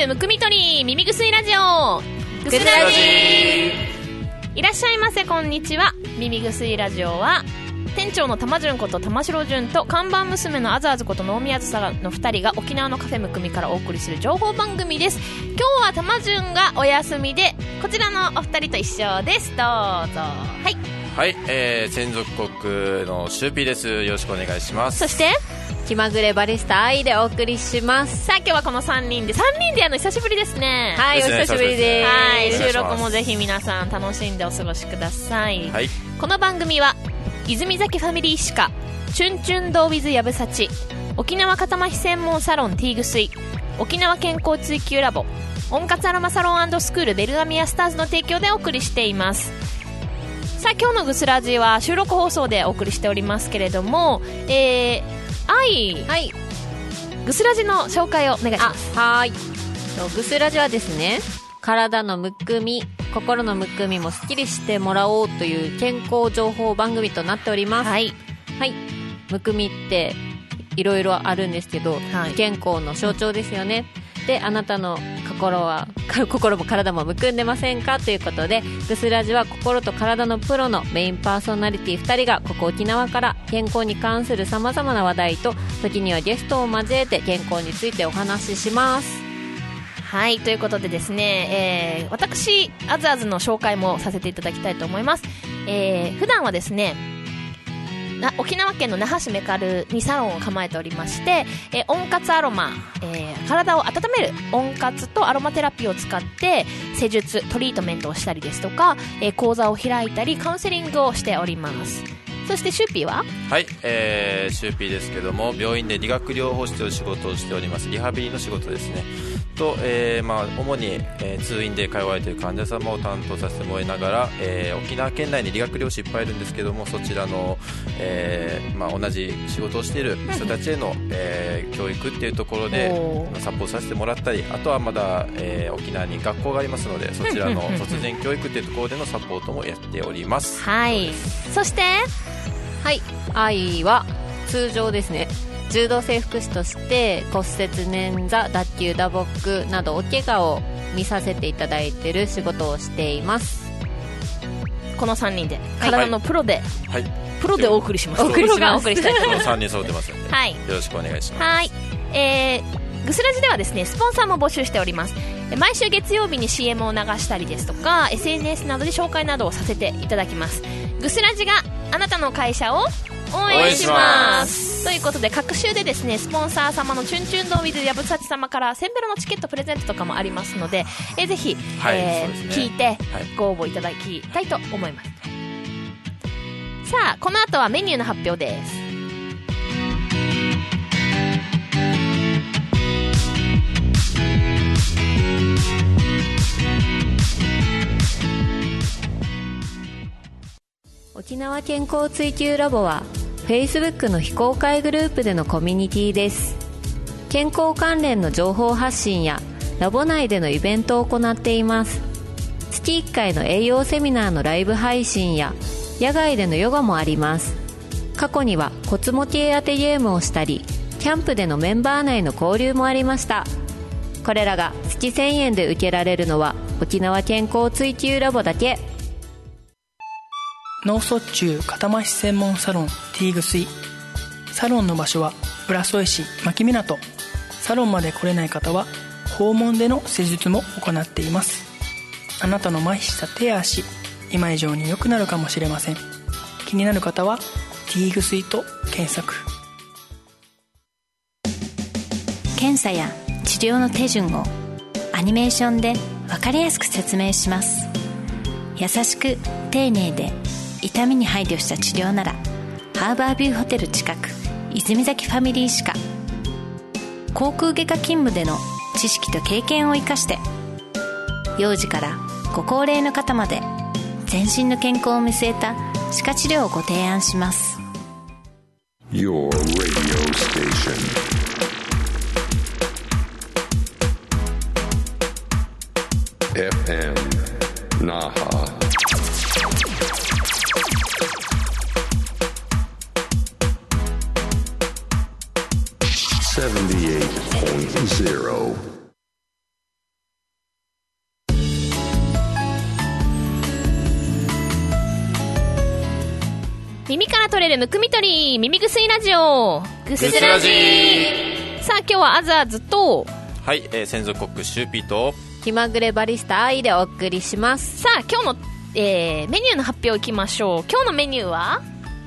むくみ取り耳ぐすいラジオぐすラジ。いらっしゃいませ、こんにちは。耳ぐすいラジオは店長の玉順こと玉城順と看板娘のあずあずこと能見あずさの2人が沖縄のカフェむくみからお送りする情報番組です。今日は玉順がお休みでこちらのお二人と一緒です。どうぞ。はいはい、専属コックのシューピーです。よろしくお願いします。 そして気まぐれバリスタ愛でお送りします。 さあ今日はこの3人でやるの久しぶりですね。 はい、お久しぶりです。 はい、収録もぜひ皆さん楽しんでお過ごしください。 はい、 この番組は泉崎ファミリー歯科チュンチュンドーウィズやぶさち、沖縄肩麻痺専門サロンティーグスイ、沖縄健康追求ラボ、温活アロマサロン&スクールベルガミアスターズの提供でお送りしています。さあ今日のグスラジは収録放送でお送りしておりますけれども、はい、グスラジの紹介をお願いします。 はい、グスラジはですね、体のむくみ、心のむくみもすっきりしてもらおうという健康情報番組となっております。 はい、 はい、むくみっていろいろあるんですけど、 はい、 不健康の象徴ですよね。で、あなたの心も体もむくんでませんかということで、グスラジは心と体のプロのメインパーソナリティ2人がここ沖縄から健康に関するさまざまな話題と時にはゲストを交えて健康についてお話しします。 はい、ということでですね、私あずあずの紹介もさせていただきたいと思います。普段はですね、沖縄県の那覇市メカルにサロンを構えておりまして、温活アロマ、体を温める温活とアロマテラピーを使って施術トリートメントをしたりですとか、講座を開いたりカウンセリングをしております。そしてシューピーは、 はい、シューピーですけども、病院で理学療法士という仕事をしております。リハビリの仕事ですねと、主に、通院で通われている患者様を担当させてもらいながら、沖縄県内に理学療師いっぱいいるんですけども、そちらの、同じ仕事をしている人たちへの、教育っていうところでサポートさせてもらったり、あとはまだ、沖縄に学校がありますので、そちらの卒前教育っていうところでのサポートもやっております。 はい、そしてはい、愛は通常ですね、柔道整復師として骨折、捻挫、脱臼、打撲などお怪我を見させていただいている仕事をしています。 この3人で体のプロで、 はい、 プロでお送りします。 お送りします。 お送りしたいと思います。 この3人揃ってますので、 はい、 よろしくお願いします。 はい、グスラジではですね、スポンサーも募集しております。毎週月曜日に CM を流したりですとか SNS などで紹介などをさせていただきます。グスラジがあなたの会社を応援します。ということで各週でですね、スポンサー様のチュンチュンドーウィズやぶさち様から1000ベロのチケットプレゼントとかもありますので、ぜひ、聞いてご応募いただきたいと思います。さあこの後はメニューの発表です。 沖縄健康追求ラボは Facebook の非公開グループでのコミュニティです。健康関連の情報発信やラボ内でのイベントを行っています。月1回の栄養セミナーのライブ配信や野外でのヨガもあります。過去には骨模型当てゲームをしたり、キャンプでのメンバー内の交流もありました。これらが月1000円で受けられるのは沖縄健康追求ラボだけ。 脳卒中肩麻痺専門サロンティーグスイ。サロンの場所は浦添市牧港。サロンまで来れない方は訪問での施術も行っています。あなたの麻痺した手や足、今以上に良くなるかもしれません。気になる方はティーグスイと検索。 検査や治療の手順をアニメーションで分かりやすく説明します。優しく丁寧で痛みに配慮した治療ならハーバービューホテル近く泉崎ファミリー歯科。口腔外科勤務での知識と経験を生かして、幼児からご高齢の方まで全身の健康を見据えた歯科治療をご提案します。 Your radio station FM Naha 78.0 取れるむくみ取り耳ぐすいラジオぐすラジ。さあ今日はあずあずと、 はい、専属コックシューピーと気まぐれバリスタ愛でお送りします。 さあ今日の、メニューの発表いきましょう。今日のメニューは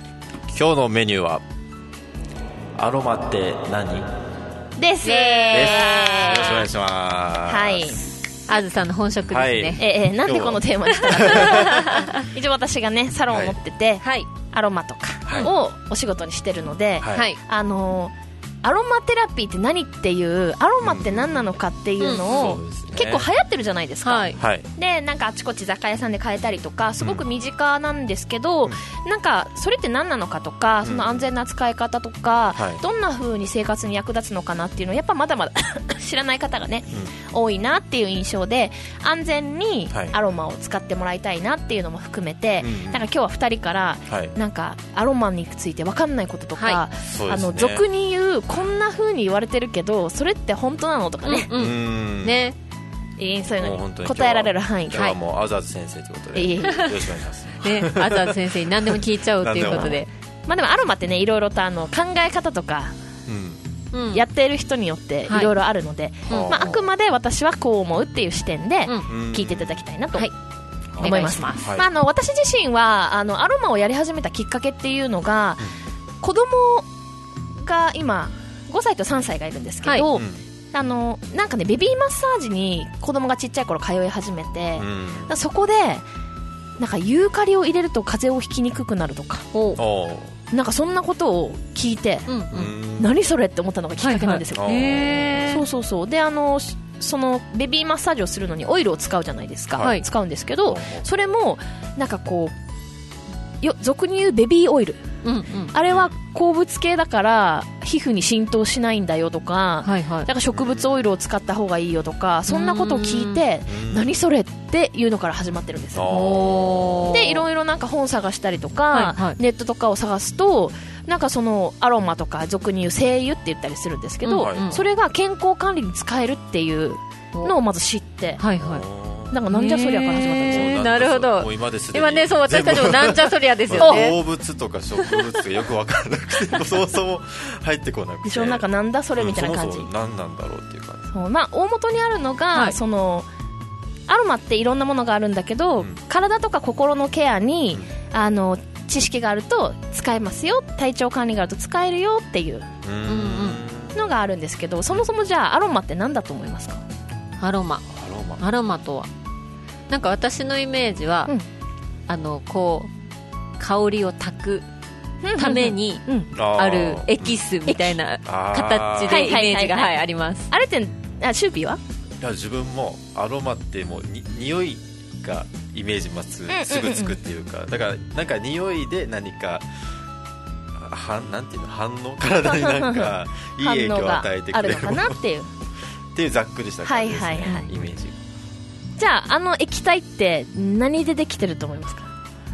アロマって何です。 よろしくお願いします。 はい、 あずさんの本職ですね。 はい、なんでこのテーマにしたか一応私がねサロンを持ってて、はい、アロマとかをお仕事にしてるので、はい、アロマテラピーって何っていうアロマって何なのかっていうのを、結構流行ってるじゃないですか、はい、でなんかあちこち雑貨屋さんで買えたりとかすごく身近なんですけど、なんかそれって何なのかとか、その安全な使い方とか、どんな風に生活に役立つのかなっていうのをやっぱまだまだ知らない方がね、多いなっていう印象で、安全にアロマを使ってもらいたいなっていうのも含めて、なんか今日は2人からなんかアロマについて分かんないこととか、俗に言うこんな風に言われてるけどそれって本当なのとかね、ね、そういうのに答えられる範囲で、 今日はもうあずあず先生ということで、よろしくお願いしますね、あずあず先生に何でも聞いちゃうということでまあでもアロマってね、いろいろと考え方とか、やっている人によっていろいろあるので、まあ、あくまで私はこう思うっていう視点で聞いていただきたいなと思います。まあ、私自身はアロマをやり始めたきっかけっていうのが、子供が今5歳と3歳がいるんですけど、なんかねベビーマッサージに子供がちっちゃい頃通い始めて、そこでなんかユーカリを入れると風邪をひきにくくなるとか、なんかそんなことを聞いて、何それって思ったのがきっかけなんですよ。そうでそのベビーマッサージをするのにオイルを使うじゃないですか、使うんですけど、それもなんかこう俗に言うベビーオイル、あれは鉱物系だから皮膚に浸透しないんだよとか、だから植物オイルを使った方がいいよとか、そんなことを聞いて何それっていうのから始まってるんですよ。でいろいろなんか本探したりとか、ネットとかを探すと、なんかそのアロマとか俗に言う精油って言ったりするんですけど、それが健康管理に使えるっていうのをまず知って、なんかなんじゃそりゃから始まったんですよ。 なるほど。今ね、そう私たちもなんじゃそりゃですよね。 動物とか植物とかよく分からなくてそもそも入ってこなくて、 でしょ、なんかなんだそれみたいな感じ、 そもそも何なんだろうっていう感じ。 そう、まあ、大元にあるのが、そのアロマっていろんなものがあるんだけど、体とか心のケアに、知識があると使えますよ、体調管理があると使えるよっていうのがあるんですけど、そもそもじゃあアロマって何だと思いますか？ アロマとはなんか私のイメージは、こう香りを炊くためにあるエキスみたいな形でイメージがあります。 あれってシューピーは？ いや、自分もアロマってもう匂いがイメージますぐつくっていうか、だからなんか匂いで何かなんていうの、反応、体になんかいい影響を与えてくれるものあるのかなっていうっていうざっくりした感じですね、イメージ。 じゃあ液体って何でできてると思いますか？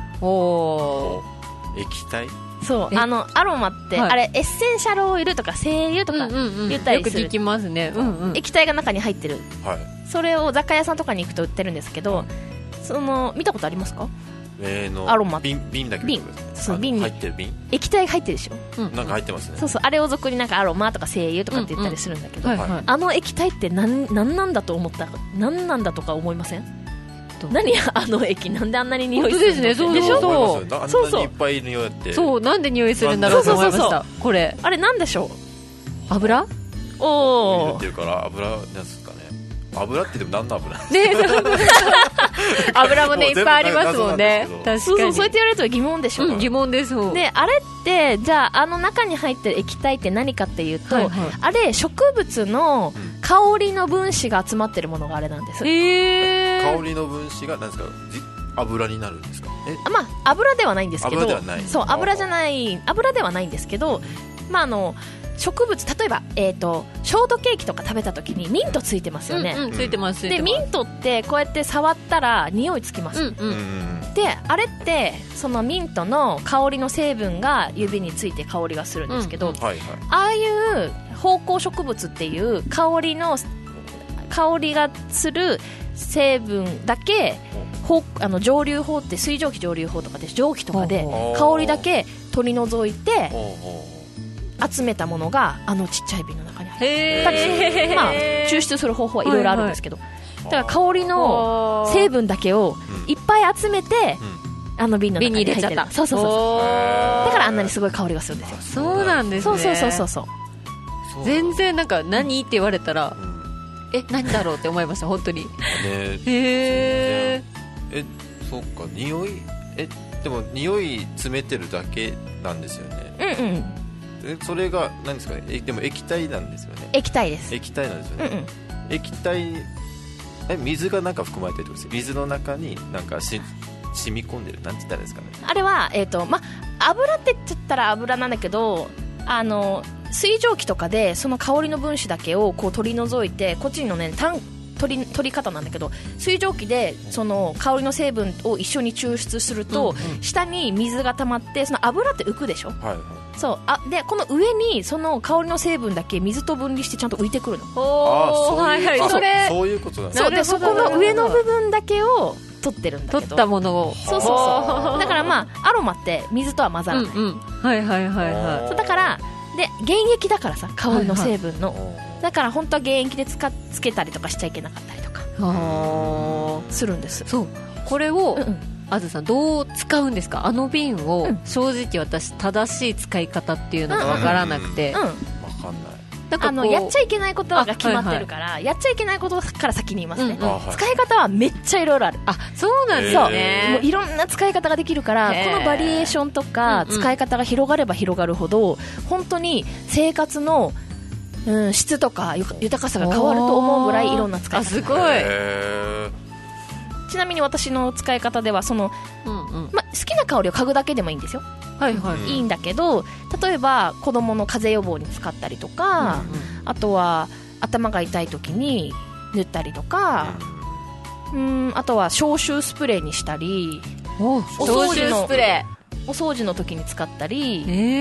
液体？ そう、アロマって、あれエッセンシャルオイルとか精油とか言ったりする、 よく聞きますね、 液体が中に入ってる、それを雑貨屋さんとかに行くと売ってるんですけど、その見たことありますか？アロマ瓶だけ瓶入ってる瓶、 液体が入ってるでしょ、 なんか入ってますね。 そうそう、あれを俗になんかアロマとか精油とかって言ったりするんだけど、液体って何なんだと思った何なんだとか思いません？何液なんであんなに匂いするの？ 本当ですね、 でしょ、あんなにいっぱい匂いって、 そう、なんで匂いするんだろうと思いました。これあれなんでしょう？ 油？ おー、っていうから油なんですかね。油ってでも何の油？ 油もねいっぱいありますもんね。確かに。 そうやって言われると疑問でしょ。 疑問です。 で、あれってじゃあ中に入ってる液体って何かっていうと、あれ植物の香りの分子が集まってるものがあれなんです。 香りの分子が何ですか？油になるんですか？ まあ油ではないんですけど、 油ではない。 そう、油ではないんですけど、まあ植物、例えば、ショートケーキとか食べた時にミントついてますよね、 ついてます。 でミントってこうやって触ったら匂いつきます、であれってそのミントの香りの成分が指について香りがするんですけど、ああいう芳香植物っていう香りがする成分だけ蒸留法って水蒸気蒸留法とかで蒸気とかで香りだけ取り除いてほうほ集めたものがちっちゃい瓶の中に入ってへたりする、 ー、 まあ、抽出する方法はいろいろあるんですけど、だから香りの成分だけをいっぱい集めて、瓶の中に入ってる。 瓶に入れちゃった。 そうそうそうそう。 へーだからあんなにすごい香りがするんですよ。 そうなんですね。 そうそうそうそう。 そう全然なんか何って言われたら、 うん何だろうって思いました本当に。 ねへそうか匂いでも匂い詰めてるだけなんですよね。それが何ですかね。でも液体なんですよね。 液体です。 液体なんですよね。液体水がなんか含まれてるってことです。水の中になんか染み込んでる、なんて言ったらいいですかね。 あれは油って言っちゃったら油なんだけど、水蒸気とかでその香りの分子だけをこう取り除いて、こっちのね取り方なんだけど、水蒸気でその香りの成分を一緒に抽出すると、下に水が溜まって、その油って浮くでしょ。 はいはい。 そうでこの上にその香りの成分だけ水と分離してちゃんと浮いてくるの。 そういう、 それそういうことなんです。 そうで、そこの上の部分だけを取ってるんだけど、 取ったものを。 そうそうそう。だからまあアロマって水とは混ざらない。 はいはいはいはそうだからで原液だからさ、香りの成分の、だから本当は原液でつけたりとかしちゃいけなかったりとかするんです。 そうこれを、あずさんどう使うんですか。瓶を、正直私正しい使い方っていうのが分からなくて、 わかんない。 なんかやっちゃいけないことが決まってるから、やっちゃいけないことから先に言いますね。使い方はめっちゃいろいろある。 そうなんですね。 もういろんな使い方ができるから、このバリエーションとか使い方が広がれば広がるほど、本当に生活の質とか豊かさが変わると思うぐらいいろんな使い方。 すごい。 ちなみに私の使い方では好きな香りを嗅ぐだけでもいいんですよ。いいんだけど、例えば子供の風邪予防に使ったりとか、あとは頭が痛い時に塗ったりとか、あとは消臭スプレーにしたり、お掃除の時に使ったり、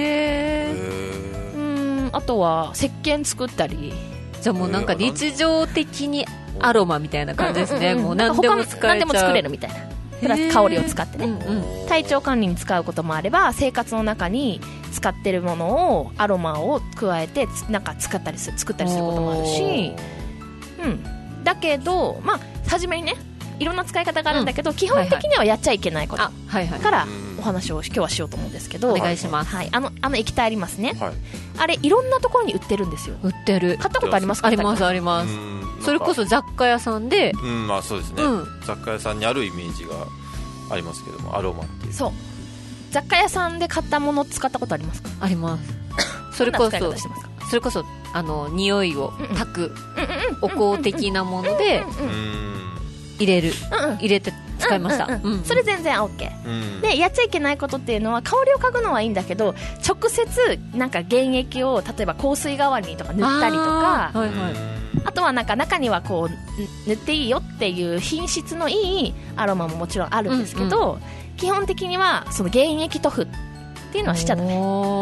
あとは石鹸作ったり。 じゃあもうなんか日常的にアロマみたいな感じですね。もう何でも使えちゃう。 何でも作れるみたいな。プラス香りを使ってね、体調管理に使うこともあれば、生活の中に使ってるものをアロマを加えてなんか作ったりすることもあるし、だけど初めにねいろんな使い方があるんだけど、基本的にはやっちゃいけないことからお話を今日はしようと思うんですけど、 お願いします。 液体ありますね、あれいろんなところに売ってるんですよ。 売ってる。 買ったことありますか？ ありますあります。それこそ雑貨屋さんで、 そうですね、雑貨屋さんにあるイメージがありますけども、アロマっていう。 そう、雑貨屋さんで買ったもの使ったことありますか？ あります。それこそ匂いを炊くお香的なもので入れて使いました。 それ全然 OK、でやっちゃいけないことっていうのは、香りを嗅ぐのはいいんだけど、直接なんか原液を例えば香水代わりにとか塗ったりとか、あとはなんか中にはこう塗っていいよっていう品質のいいアロマももちろんあるんですけど、基本的にはその原液塗布っていうのはしちゃダメ。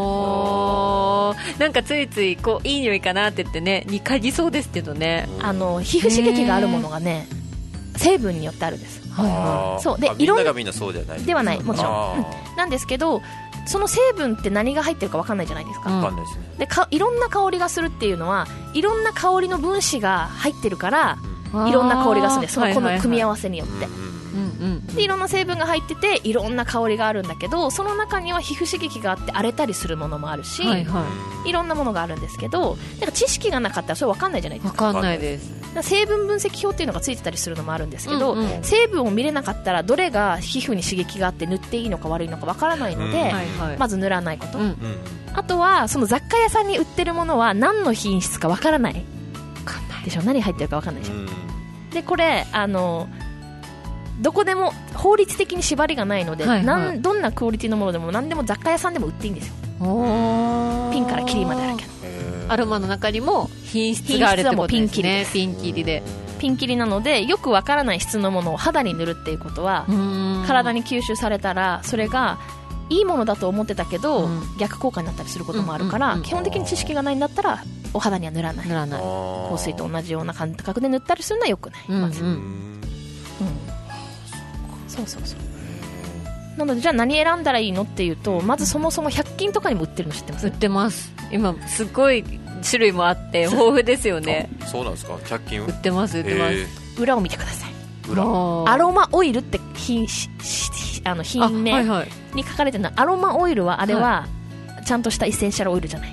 なんかついついこういい匂いかなって言ってねに嗅ぎそうですけどね、 皮膚刺激があるものがね成分によってあるんです。そうで、 みんながみんなそうではないではない、もちろん、なんですけど、その成分って何が入ってるか分かんないじゃないですか。 分かんないですね。 でいろんな香りがするっていうのは、いろんな香りの分子が入ってるから、いろんな香りがするんです。そのこの組み合わせによって、でいろんな成分が入ってていろんな香りがあるんだけど、その中には皮膚刺激があって荒れたりするものもあるし、いろんなものがあるんですけど、なんか知識がなかったらそれ分かんないじゃないですか。 分かんないです。 成分分析表っていうのがついてたりするのもあるんですけど、成分を見れなかったらどれが皮膚に刺激があって塗っていいのか悪いのか分からないので、まず塗らないこと、あとはその雑貨屋さんに売ってるものは何の品質か分からないでしょ。何入ってるか分かんないでしょ。でこれどこでも法律的に縛りがないので、どんなクオリティのものでも何でも雑貨屋さんでも売っていいんですよ。ピンからキリまであるけど、 アロマの中にも品質があるってことですね。ピンキリでピンキリなので、よくわからない質のものを肌に塗るっていうことは、体に吸収されたらそれがいいものだと思ってたけど、逆効果になったりすることもあるから、基本的に知識がないんだったらお肌には塗らない。香水と同じような感覚で塗ったりするのはよくない。まずそうそうそう。 なのでじゃあ何選んだらいいのっていうと、まずそもそも100均とかにも売ってるの知ってます？ 売ってます。今すごい種類もあって豊富ですよね。 そうなんですか。100均売ってます。 裏を見てください。 裏アロマオイルって品名に書かれてるのは、アロマオイルはあれはちゃんとしたエッセンシャルオイルじゃない。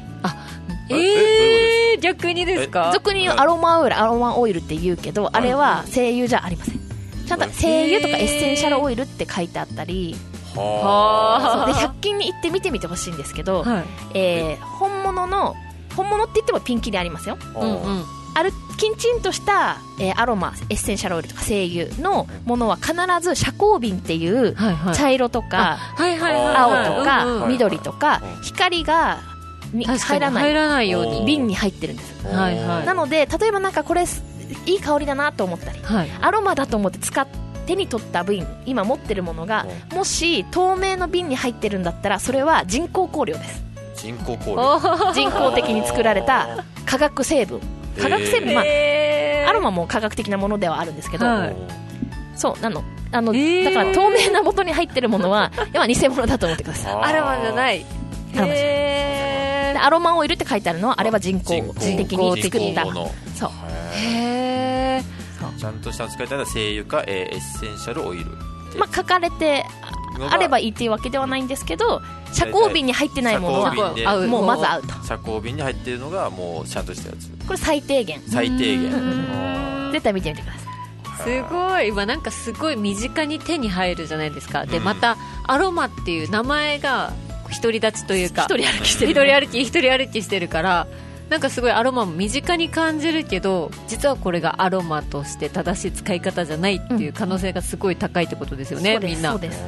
逆にですか？ 俗に言うアロマオイルって言うけど、あれは精油じゃありません。ちゃんと精油とかエッセンシャルオイルって書いてあったり、そうで100均に行って見てみてほしいんですけど、本物って言ってもピンキリありますよ。あるきちんとした、アロマエッセンシャルオイルとか精油のものは必ず遮光瓶っていう茶色とか青とか緑とか光が入らないように瓶に入ってるんです。なので例えばなんかこれいい香りだなと思ったり、アロマだと思って手に取った瓶、今持ってるものがもし透明の瓶に入ってるんだったら、それは人工香料です。人工的に作られた化学成分、アロマも化学的なものではあるんですけど、そうだから透明な元に入ってるものは今偽物だと思ってください。 アロマじゃない。 アロマオイルって書いてあるのはあれは人工的に作ったもの。そう。 ちゃんとした使い方は精油か、エッセンシャルオイル、 書かれてあればいいっていうわけではないんですけど、遮光瓶に入ってないものはもうまずアウト。 遮光瓶に入ってるのがもうちゃんとしたやつ。 これ最低限絶対見てみてください。 すごい。今なんかすごい身近に手に入るじゃないですか。でまたアロマっていう名前が独り立ちというか、一人歩きしてるから、なんかすごいアロマも身近に感じるけど、実はこれがアロマとして正しい使い方じゃないっていう可能性がすごい高いってことですよね、みんな。そうです。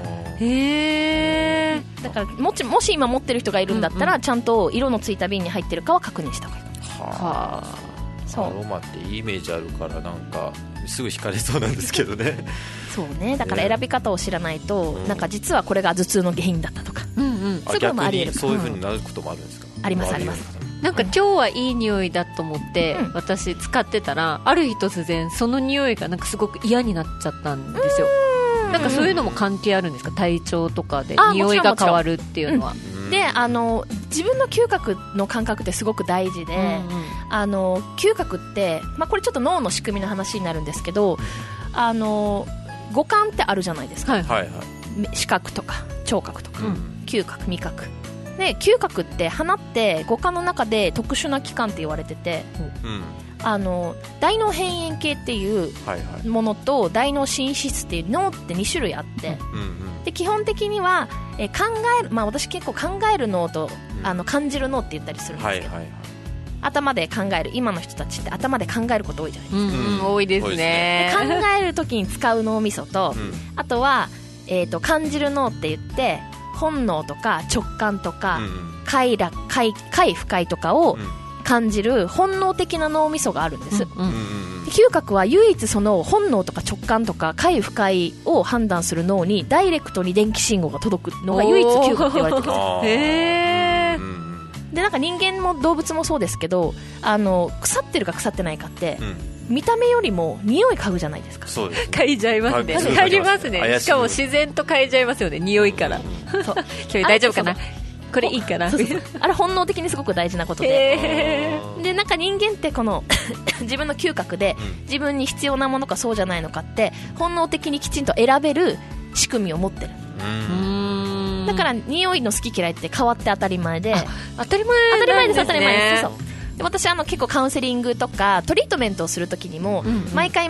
だからもし今持ってる人がいるんだったら、ちゃんと色のついた瓶に入ってるかは確認した方がいい。 アロマっていいイメージあるからなんかすぐ惹かれそうなんですけどね。 そうね。だから選び方を知らないと、なんか実はこれが頭痛の原因だったとか、そういうこともあり得る。 そういう風になることもあるんですか？ ありますあります。 なんか今日はいい匂いだと思って私使ってたら、ある日突然その匂いがなんかすごく嫌になっちゃったんですよ。なんかそういうのも関係あるんですか？体調とかで匂いが変わるっていうのは。で自分の嗅覚の感覚ってすごく大事で、嗅覚って、これちょっと脳の仕組みの話になるんですけど、五感ってあるじゃないですか、視覚とか聴覚とか、嗅覚味覚で、嗅覚って鼻って五感の中で特殊な器官って言われてて、大脳辺縁系っていうものと大脳新質っていう脳って2種類あって、で基本的には私結構考える脳と感じる脳って言ったりするんですけど、頭で考える、今の人たちって頭で考えること多いじゃないですか。 多いですね。 考えるときに使う脳みそと、あとは、感じる脳って言って本能とか直感とか、快不快とかを感じる本能的な脳みそがあるんです。嗅覚は唯一その本能とか直感とか快不快を判断する脳にダイレクトに電気信号が届くのが唯一嗅覚って言われてるんです。でなんか人間も動物もそうですけど、腐ってるか腐ってないかって、見た目よりも匂い嗅ぐじゃないですか。 そうですね。 嗅いじゃいますね。嗅ぎますね。しかも自然と嗅いじゃいますよね、匂いから。そう今日大丈夫かな、これいいかな。 あれ本能的にすごく大事なことで、なんか人間ってこの自分の嗅覚で自分に必要なものかそうじゃないのかって本能的にきちんと選べる仕組みを持ってる。だから匂いの好き嫌いって変わって当たり前で、 当たり前です。 そうで私結構カウンセリングとかトリートメントをするときにも、毎回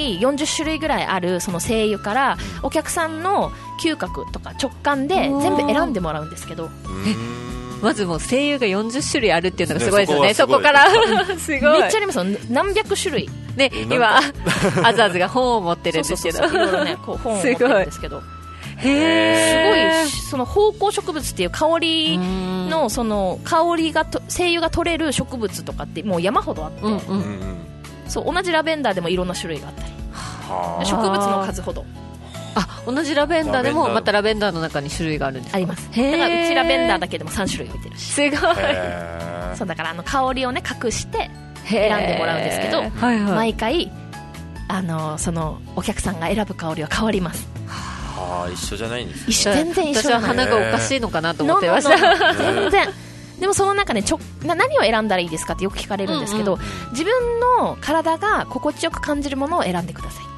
40種類ぐらいあるその精油からお客さんの嗅覚とか直感で全部選んでもらうんですけど、 まずもう精油が40種類あるっていうのがすごいですよね。そこからすごいめっちゃありますよ。何百種類ね。今あずあずが本を持ってるんですけど、 いろいろねこう本を持ってるんですけど、すごいその芳香植物っていう香りのその香りが精油が取れる植物とかってもう山ほどあって、そう同じラベンダーでもいろんな種類があったり、植物の数ほど。 同じラベンダーでもまたラベンダーの中に種類があるんですか？ あります。だからうちラベンダーだけでも3種類置いてるし、 すごい。 そうだから香りをね隠して選んでもらうんですけど、毎回そのお客さんが選ぶ香りは変わります。 一緒じゃないんですね。 全然一緒じゃない。 私は鼻がおかしいのかなと思ってました。 全然。でもその中ね、何を選んだらいいですかってよく聞かれるんですけど、自分の体が心地よく感じるものを選んでください。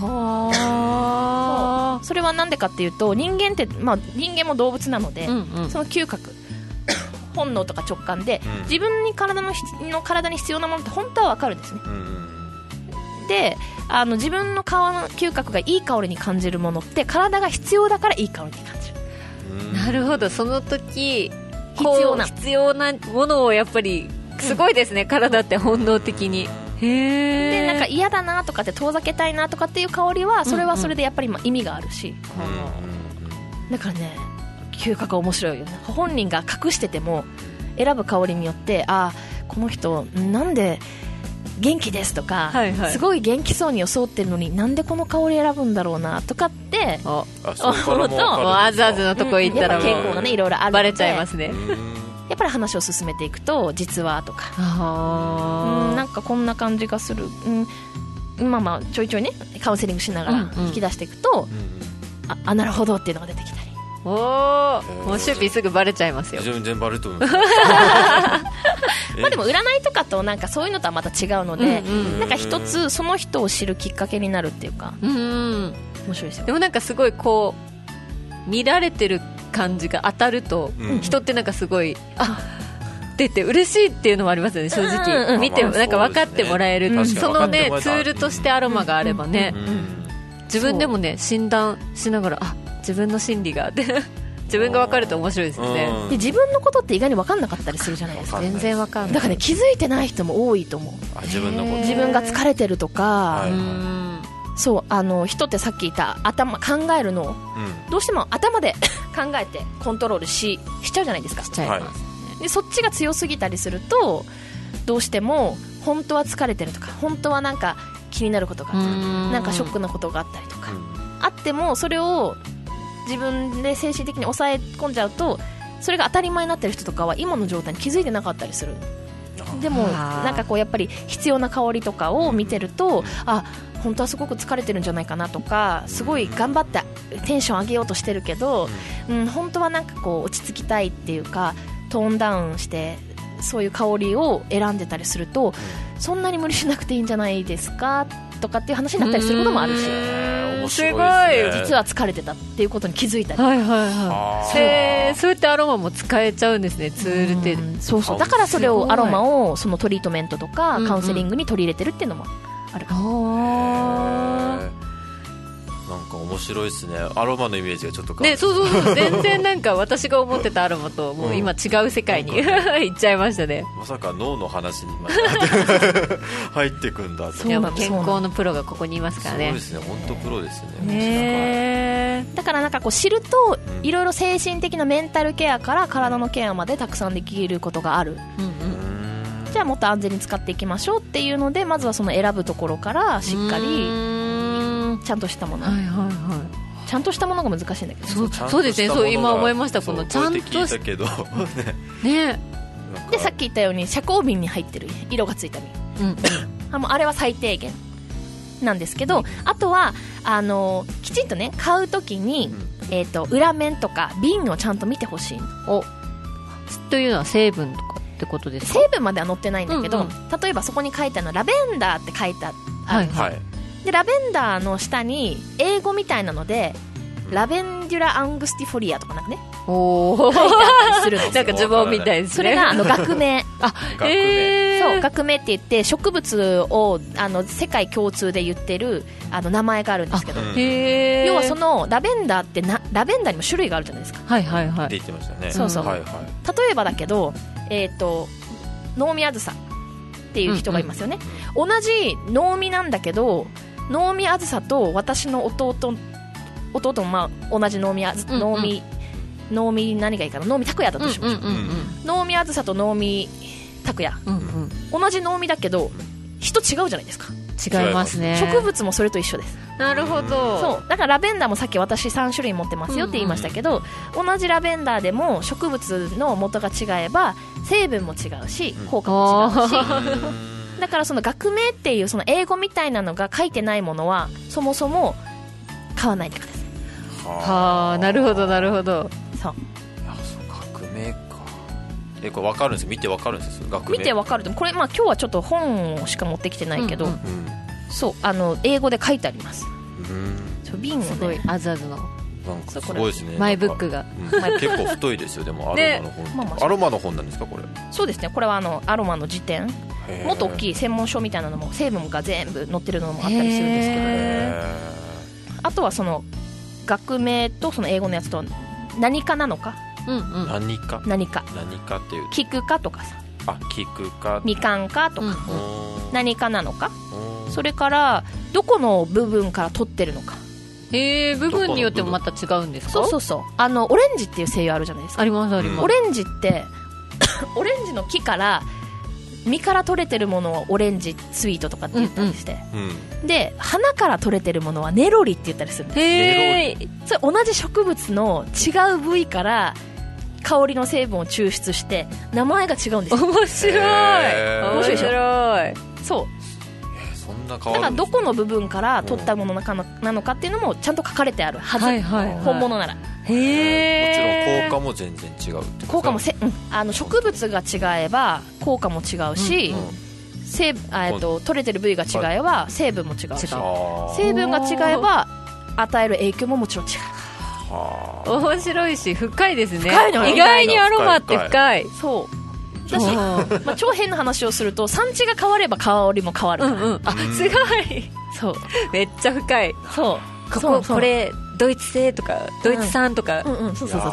それはなんでかっていうと、人間って、人間も動物なので、その嗅覚本能とか直感で、自分に体に必要なものって本当は分かるんですね。で、自分の顔の嗅覚がいい香りに感じるものって体が必要だからいい香りに感じる。 なるほど、その時必要なものをやっぱりすごいですね、体って本能的に。 で、なんか嫌だなとかって遠ざけたいなとかっていう香りはそれはそれでやっぱり意味があるし、だからね、嗅覚は面白いよね。本人が隠してても選ぶ香りによって、この人なんで元気ですとか、すごい元気そうに装ってるのになんでこの香り選ぶんだろうなとかって思うと、 あずあずのとこ行ったら傾向がね、いろいろあるのでバレちゃいますね。 やっぱり話を進めていくと、実はとか、なんかこんな感じがする、ちょいちょいねカウンセリングしながら引き出していくと、なるほどっていうのが出てきたり。 もうシューピーすぐバレちゃいますよ。 全然バレると思いますでも占いとかとなんかそういうのとはまた違うので、なんか一つその人を知るきっかけになるっていうか、面白いですよ。 でもなんかすごいこう見られてる感じが当たると、人ってなんかすごい出て嬉しいっていうのもありますよね、正直。見てなんか分かってもらえる、そのねツールとしてアロマがあればね、自分でもね診断しながら、自分の心理がって自分が分かると面白いですよね。 で、自分のことって意外に分かんなかったりするじゃないですか。 全然分かんない。 だからね、気づいてない人も多いと思う。 自分のこと、 自分が疲れてるとか、そう、人ってさっき言った考えるのを、どうしても頭で考えてコントロールしちゃうじゃないですか。 しちゃいます、 でそっちが強すぎたりすると、どうしても本当は疲れてるとか、本当はなんか気になることがあったりとか、なんかショックなことがあったりとか、あってもそれを自分で精神的に抑え込んじゃうと、それが当たり前になってる人とかは今の状態に気づいてなかったりする。でもなんかこうやっぱり必要な香りとかを見てると、本当はすごく疲れてるんじゃないかなとか、すごい頑張ってテンション上げようとしてるけど、本当はなんかこう落ち着きたいっていうか、トーンダウンしてそういう香りを選んでたりすると、そんなに無理しなくていいんじゃないですかとかっていう話になったりすることもあるし、 すごい実は疲れてたっていうことに気づいたり、 そうやってアロマも使えちゃうんですね、ツールって。 そうだからそれをアロマをそのトリートメントとかカウンセリングに取り入れてるっていうのもあるかも。 なんか面白いですね。アロマのイメージがちょっと変わる、 そう全然なんか私が思ってたアロマともう今違う世界に行っちゃいましたね。 まさか脳の話にまで入ってくんだと。 健康のプロがここにいますからね。 そうですね、本当プロですね。 だからなんかこう知ると、いろいろ精神的なメンタルケアから体のケアまでたくさんできることがある。じゃあもっと安全に使っていきましょうっていうので、まずはその選ぶところからしっかりちゃんとしたもの、ちゃんとしたものが難しいんだけど、 そうですね、そう今思いました。このちゃんとしたけどね。 でさっき言ったように遮光瓶に入ってる色がついた瓶、あれは最低限なんですけど、あとはきちんとね買うときに、裏面とか瓶をちゃんと見てほしいの。 というのは成分とかってことですか？ 成分までは載ってないんだけど、例えばそこに書いてあるのラベンダーって書いてある、でラベンダーの下に英語みたいなので、ラベンデュラ・アングスティフォリアとかなんかね、書いてあったりするんですよ。 なんか呪文みたいですね。 それが学名そう、学名って言って植物を世界共通で言ってる名前があるんですけど、要はそのラベンダーってラベンダーにも種類があるじゃないですか。 って言ってましたね。 そう、例えばだけど、能見あずさっていう人がいますよね。同じ能見なんだけど、能見あずさと私の弟も同じ能見何がいいかな、能見拓也だとしましょう。能見あずさと能見拓也、同じ能見だけど人違うじゃないですか。 違いますね。 植物もそれと一緒です。 なるほど。 そうだからラベンダーもさっき私3種類持ってますよって言いましたけど、同じラベンダーでも植物の元が違えば成分も違うし効果も違うしだからその学名っていうその英語みたいなのが書いてないものはそもそも買わないでください。 はあ、なるほどなるほど。 そういや、そう学名か。これ分かるんですよ、見て分かるんですよ、学名見てわかると。これ、まあ、今日はちょっと本しか持ってきてないけど、 うんうんそう英語で書いてあります。そう瓶をすごいね、 アザズのなんかすごいですね。 マイブックが、 結構太いですよ。でもアロマの本、 まあまあアロマの本なんですかこれ。 そうですね、これはアロマの辞典、もっと大きい専門書みたいなのも成分が全部載ってるのもあったりするんですけど、あとはその学名とその英語のやつと何かなのか、 うんうん、 何かっていう、 聞くかとかさ、 聞くか、 みかんかとか、何かなのか、 そそれからどこの部分から取ってるのか。 部分によってもまた違うんですか？ そうそうそう、オレンジっていう精油あるじゃないですか。 ありますあります。 オレンジってオレンジの木から実から取れてるものをオレンジスイートとかって言ったりして、で花から取れてるものはネロリって言ったりするんです。 へー、 それ同じ植物の違う部位から香りの成分を抽出して名前が違うんですよ。 面白い面白い。 そうそんなだからどこの部分から取ったものなのかっていうのもちゃんと書かれてあるはず、 はいはいはい、 本物なら。 へー、 もちろん効果も全然違うって効果も植物が違えば効果も違うし、取れてる部位が違えば成分も違うし、成分が違えば与える影響ももちろん違う。 面白いし深いですね。 深いのよ。 意外にアロマって深い。 そうだし、まあ、長編の話をすると産地が変われば香りも変わるから、 すごい。 そうめっちゃ深い。 そうこれドイツ製とかドイツ産とか、 そうすご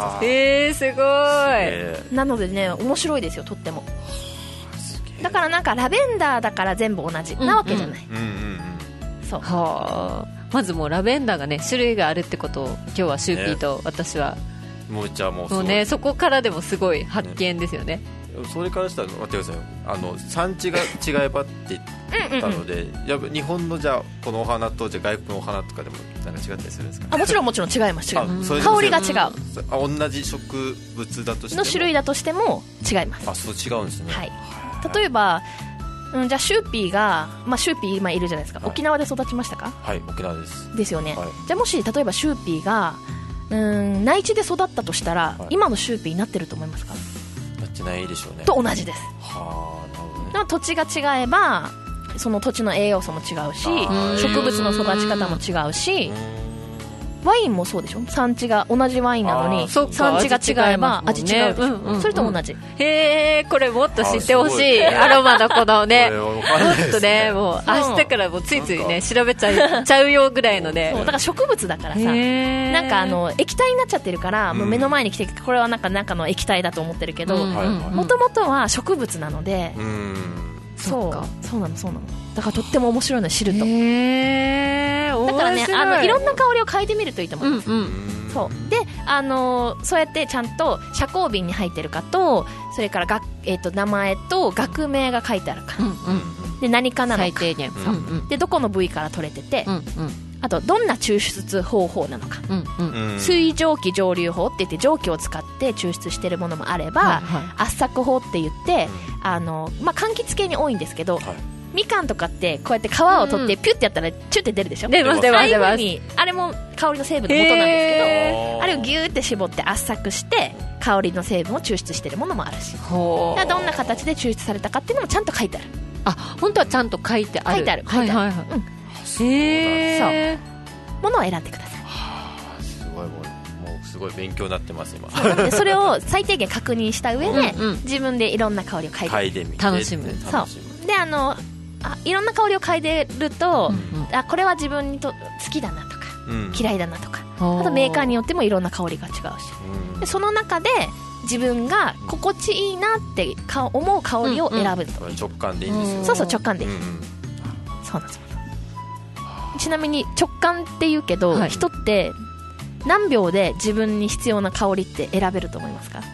い。 なのでね、面白いですよ、とっても。だからなんかラベンダーだから全部同じなわけじゃない。そうはあ、まずもうラベンダーがね種類があるってことを今日はシューピーと私は、 もうじゃあもうね、そこからでもすごい発見ですよね。 それからしたら待ってくださいよ、産地が違えばって言ったのでやっぱ日本のじゃあこのお花とじゃあ外国のお花とかでもなんか違ったりするんですか？ もちろん違います。香りが違う。 同じ植物だとしてもの種類だとしても違います。 そう違うんですね。 はい、例えばじゃあシューピーが、シューピー今いるじゃないですか、沖縄で育ちましたか？ はい、沖縄ですよね。じゃあもし例えばシューピーが内地で育ったとしたら、今のシューピーになってると思いますか？ なってないでしょうね。 と同じです。 はあ、なるほどね。 でも土地が違えばその土地の栄養素も違うし、植物の育ち方も違うし、ワインもそうでしょ。産地が同じワインなのに産地が違えば味違うでしょ。それと同じ。 へー、これもっと知ってほしい。アロマのこのね、もっとね、もう明日からもうついついね調べちゃうよぐらいのね。 だから植物だからさ、なんか液体になっちゃってるから、もう目の前に来てこれはなんか中の液体だと思ってるけど、もともとは植物なので、そうなの。だからとっても面白いの知ると。だからね、いろんな香りを嗅いでみるといいと思います。そうで、そうやってちゃんと遮光瓶に入ってるかと、それから名前と学名が書いてあるか、で何かなのか、 最低限、 でどこの部位から取れてて、あとどんな抽出方法なのか、水蒸気蒸留法って言って蒸気を使って抽出してるものもあれば、圧搾法って言って、柑橘系に多いんですけど、みかんとかってこうやって皮を取ってピュッてやったらチュッて出るでしょ。 出ます。 あれも香りの成分の元なんですけど、あれをギューって絞って圧搾して香りの成分を抽出してるものもあるし、どんな形で抽出されたかっていうのもちゃんと書いてある。 本当はちゃんと書いてある。 書いてある。そうものを選んでください。 すごい勉強になってます今。 なのでそれを最低限確認した上で自分でいろんな香りを嗅いでみて楽しむ。 そうでいろんな香りを嗅いでると、これは自分に好きだなとか、嫌いだなとか、あとメーカーによってもいろんな香りが違うし、でその中で自分が心地いいなって思う香りを選ぶと、 直感でいいんですよ。 そう直感でいい、そうなんです。ちなみに直感って言うけど、人って何秒で自分に必要な香りって選べると思いますか？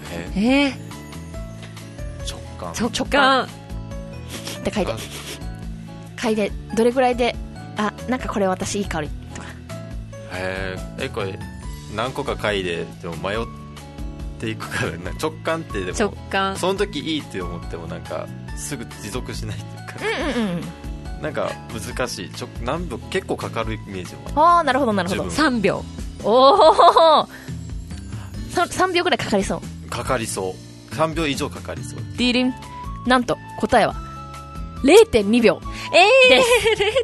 直感って嗅いでどれぐらいでなんかこれ私いい香りとか。 これ何個か嗅いででも迷っていくからな。直感ってでもその時いいって思ってもなんかすぐ持続しないっていうか、なんか難しい。何秒結構かかるイメージも。 なるほど。 3秒おお、3秒ぐらいかかりそう。 3秒以上かかりそう。 ディリン、なんと答えは 0.2 秒です。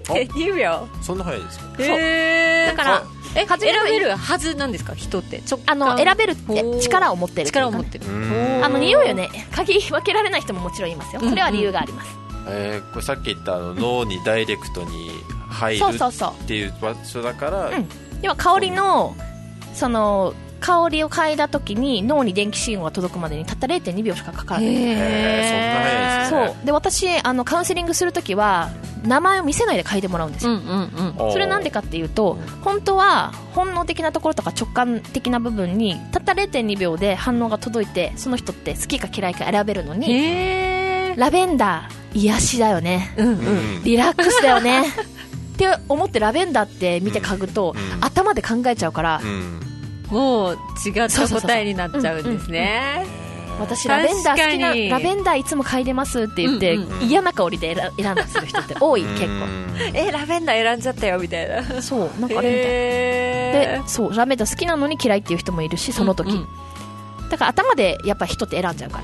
0.2 秒。 そんな早いですか？ そうだから選べるはずなんですか？人って選べるって力を持ってる、 力を持ってる。 匂いをね、嗅ぎ分けられない人ももちろんいますよ。それは理由があります。 これさっき言った脳にダイレクトに入るっていう場所だから、 要は香りのその香りを嗅いだ時に脳に電気信号が届くまでにたった 0.2 秒しかかからない。 そんな早いですね。 そうで、私カウンセリングするときは名前を見せないで嗅いでもらうんですよ。それなんでかっていうと、本当は本能的なところとか直感的な部分にたった 0.2 秒で反応が届いて、その人って好きか嫌いか選べるのに、ラベンダー癒しだよね、リラックスだよねって思ってラベンダーって見て嗅ぐと、頭で考えちゃうから、 もう違った答えになっちゃうんですね。 私ラベンダー好きな、ラベンダーいつも嗅いでますって言って、嫌な香りで選んだりする人って多い。結構ラベンダー選んじゃったよみたいな。 そうなんかあれみたいで、そうラベンダー好きなのに嫌いっていう人もいるし、その時、だから頭でやっぱ人って選んじゃうから。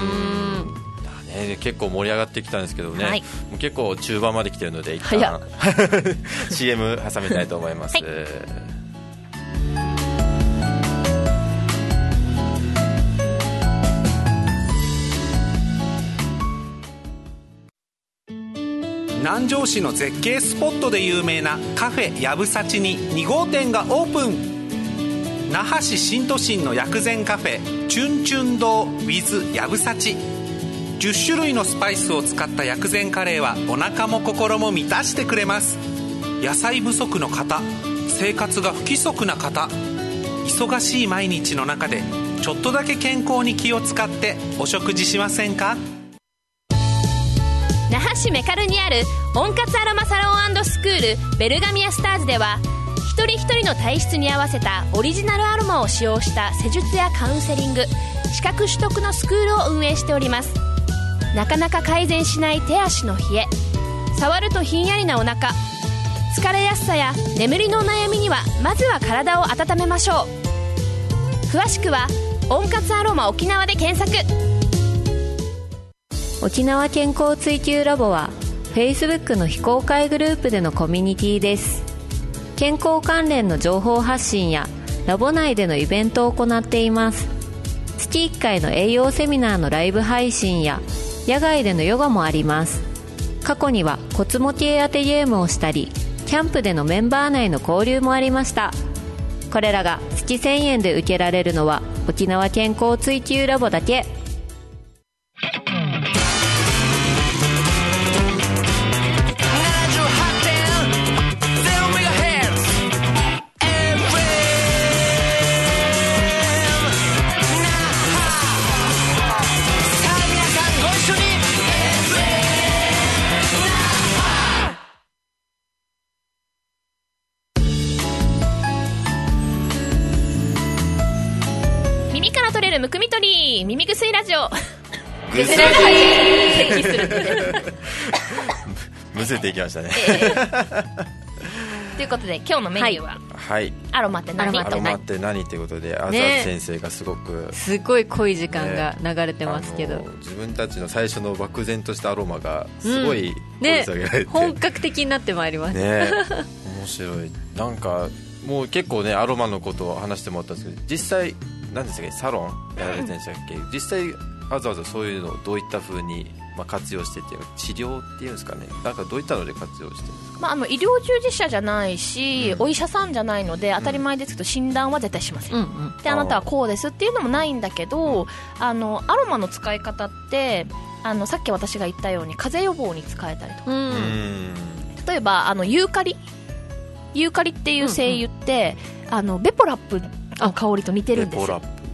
結構盛り上がってきたんですけどね、もう結構中盤まで来てるので一旦CM 挟みたいと思います。 南城市の絶景スポットで有名なカフェやぶさちに2号店がオープン。那覇市新都心の薬膳カフェチュンチュン堂 with やぶさち。10種類のスパイスを使った薬膳カレーはお腹も心も満たしてくれます。野菜不足の方、生活が不規則な方、忙しい毎日の中でちょっとだけ健康に気を使ってお食事しませんか？ 那覇市メカルにある温活アロマサロン&スクールベルガミアスターズでは、一人一人の体質に合わせたオリジナルアロマを使用した施術やカウンセリング、資格取得のスクールを運営しております。なかなか改善しない手足の冷え、触るとひんやりなお腹、疲れやすさや眠りのお悩みにはまずは体を温めましょう。詳しくは温活アロマ沖縄で検索。 沖縄健康追求ラボは Facebook の非公開グループでのコミュニティです。健康関連の情報発信やラボ内でのイベントを行っています。月1回の栄養セミナーのライブ配信や野外でのヨガもあります。過去には骨模系当てゲームをしたり、キャンプでのメンバー内の交流もありました。これらが月1000円で受けられるのは沖縄健康追求ラボだけ。 むくみ取り耳ぐすいラジオ。 ぐす咳するのでむせていきましたね、 ということで今日のメニューは、アロマって何？ アロマって何っていうことで、あざ先生がすごい濃い時間が流れてますけど、 自分たちの最初の漠然としたアロマがすごい掘り下げられて、 本格的になってまいりますね。面白い。なんかもう結構ねアロマのことを話してもらったんですけど、実際何ですか、サロンやられてるんでしたっけ、実際わざわざそういうのをどういった風に活用してっていうか、治療っていうんですかね、なんかどういったので活用してるんですか？ 医療従事者じゃないし、お医者さんじゃないので当たり前ですけど、診断は絶対しません、であなたはこうですっていうのもないんだけど、アロマの使い方ってさっき私が言ったように風邪予防に使えたりとか、例えばユーカリっていう精油って、ベポラップの香りと似てるんですよ。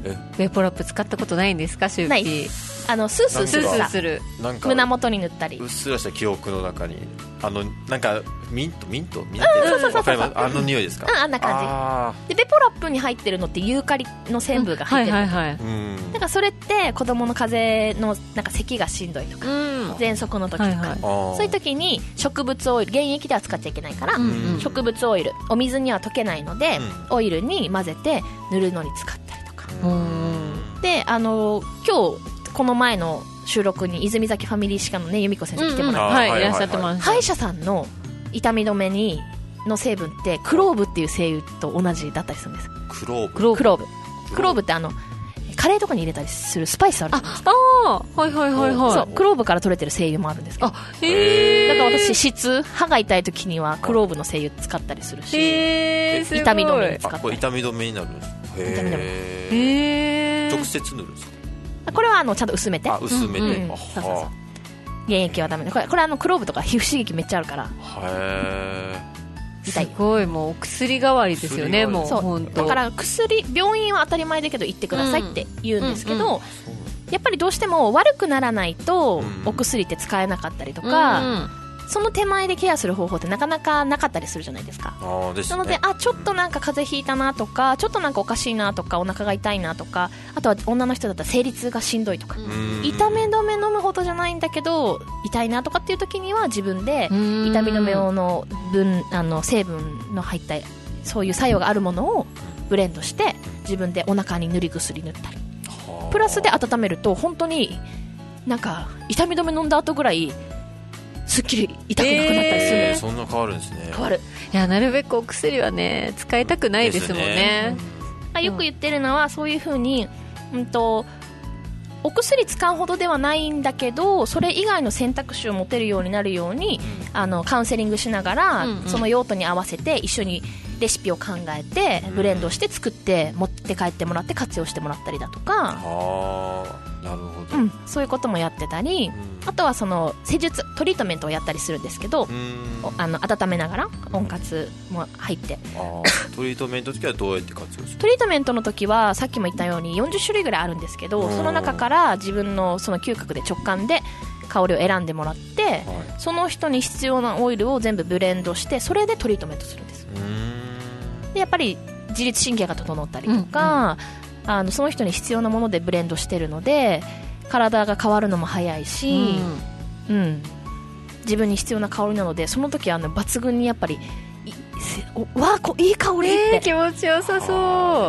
ベポラップ使ったことないんですか、シューないピー。 スースーするスースーさする。 なんか胸元に塗ったりうっすらした記憶の中になんかミントそうそうそうわかります。匂いですか。 あんな感じでベポラップに入ってるのってユーカリの成分が入ってる、 はいはいはい。 だからそれって子供の風邪のなんか咳がしんどいとか、喘息の時とか、 はいはいそういう時に植物オイル、原液では使っちゃいけないから、 ん植物オイル、お水には溶けないので、オイルに混ぜて塗るのに使ったりとか、で今日この前の収録に泉崎ファミリー歯科のね由美子先生来てもらって、 はい、いらっしゃってます。 歯医者さんの痛み止めの成分ってクローブっていう精油と同じだったりするんです。 クローブ。 クローブってカレーとかに入れたりするスパイスあるじゃないですか。 はいはいはいはい。 そう、クローブから取れてる精油もあるんですけど、だから私歯が痛い時にはクローブの精油使ったりするし、痛み止めに使ったり。 これ痛み止めになるんですか。 痛み止め直接塗るんですか。 これはちゃんと薄めて、 薄めて、 そう原液はダメで、これクローブとか皮膚刺激めっちゃあるから痛い。 すごい、もうお薬代わりですよね。もう本当だから病院は当たり前だけど行ってくださいって言うんですけど、やっぱりどうしても悪くならないとお薬って使えなかったりとか、その手前でケアする方法ってなかなかなかったりするじゃないですか。なのでちょっとなんか風邪ひいたなとか、ちょっとなんかおかしいなとか、お腹が痛いなとか、あとは女の人だったら生理痛がしんどいとか、痛み止め飲むほどじゃないんだけど痛いなとかっていう時には自分で痛み止め用の成分の入ったそういう作用があるものをブレンドして自分でお腹に塗り薬塗ったり、プラスで温めると本当になんか痛み止め飲んだ後ぐらいすっきり痛くなくなったりする、 そんな変わるんですね。 変わる。 いや、なるべくお薬はね使いたくないですもんね。 よく言ってるのはそういう風に、お薬使うほどではないんだけどそれ以外の選択肢を持てるようになるように、カウンセリングしながら、その用途に合わせて一緒にレシピを考えてブレンドして作って持って帰ってもらって活用してもらったりだとか、 なるほど、 そういうこともやってたり、あとはその施術トリートメントをやったりするんですけど、温めながら温活も入ってトリートメントの時はどうやって活用する？ トリートメントの時はさっきも言ったように40種類ぐらいあるんですけど、その中から自分のその嗅覚で直感で香りを選んでもらって、その人に必要なオイルを全部ブレンドしてそれでトリートメントするんです。でやっぱり自律神経が整ったりとか、その人に必要なものでブレンドしてるので体が変わるのも早いし、自分に必要な香りなのでその時は抜群にやっぱりいい香りって、 気持ちよさそう。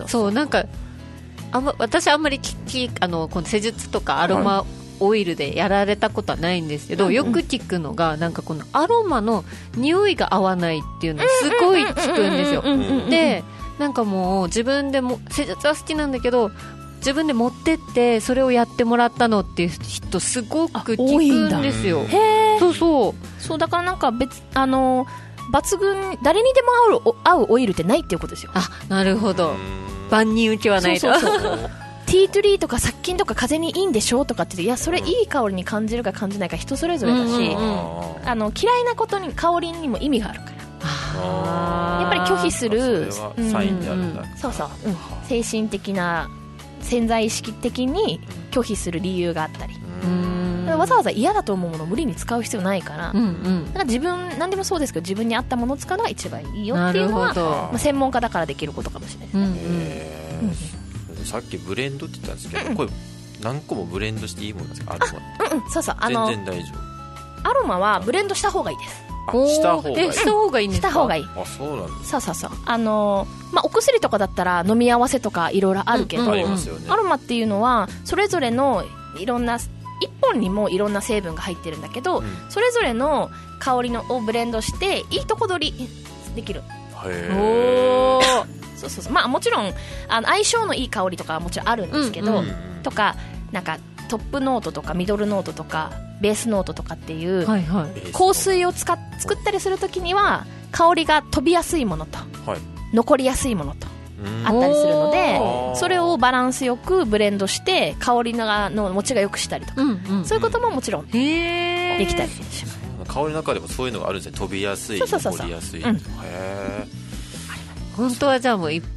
そうなんか私あんまりこの施術とかアロマオイルでやられたことはないんですけど、よく聞くのがなんかこのアロマの匂いが合わないっていうのすごい聞くんですよ。でなんかもう自分でも施術は好きなんだけど自分で持ってってそれをやってもらったのっていう人すごく聞くんですよ。そうだからなんか抜群誰にでも合うオイルってないっていうことですよ。 なるほど、万人受けはないと。 ティートリーとか殺菌とか風邪にいいんでしょとかって言って、いやそれいい香りに感じるか感じないか人それぞれだし、嫌いなことに香りにも意味があるから、やっぱり拒否するそれはサインであるんだ。 精神的な潜在意識的に拒否する理由があったり、わざわざ嫌だと思うものを無理に使う必要ないから、だから自分何でもそうですけど自分に合ったものを使うのが一番いいよっていうのは、専門家だからできることかもしれないですね。 さっきブレンドって言ったんですけど、これ何個もブレンドしていいものなんですか？アロマ全然大丈夫。 アロマはブレンドした方がいいです。 した方がいいんですか？ した方がいい。 そうなんです。 お薬とかだったら飲み合わせとかいろいろあるけど、 ありますよね。 アロマっていうのはそれぞれのいろんな一本にもいろんな成分が入ってるんだけど、それぞれの香りをブレンドしていいとこ取りできる。もちろん相性のいい香りとかはもちろんあるんですけど、とかなんかトップノートとかミドルノートとかベースノートとかっていう香水を作ったりするときには香りが飛びやすいものと、残りやすいものとあったりするので、それをバランスよくブレンドして香りの持ちがよくしたりとか、そういうことももちろんできたりします。 香りの中でもそういうのがあるんですね。飛びやすい、残りやすい。 本当はじゃあもう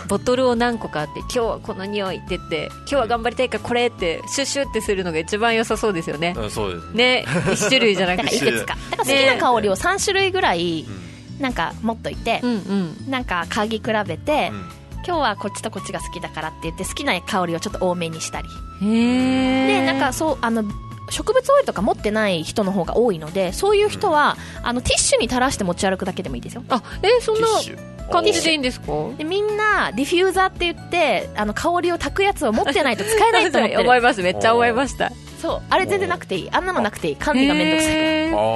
ボトルを何個かあって、今日はこの匂いって言って、今日は頑張りたいからこれってシュッシュッってするのが一番良さそうですよね。 そうですね、1種類じゃなくてだからいくつか、だから好きな香りを3種類ぐらいなんか持っといて、なんか嗅ぎ比べて、今日はこっちとこっちが好きだからって言って好きな香りをちょっと多めにしたり、でなんかそう植物オイルとか持ってない人の方が多いので、そういう人はティッシュに垂らして持ち歩くだけでもいいですよ。 そんな感じでいいんですか？ でみんなディフューザーって言って香りを炊くやつを持ってないと使えないと思ってる思います、めっちゃ思いました。 そう、あれ全然なくていい、あんなのなくていい、管理がめんどくさいから。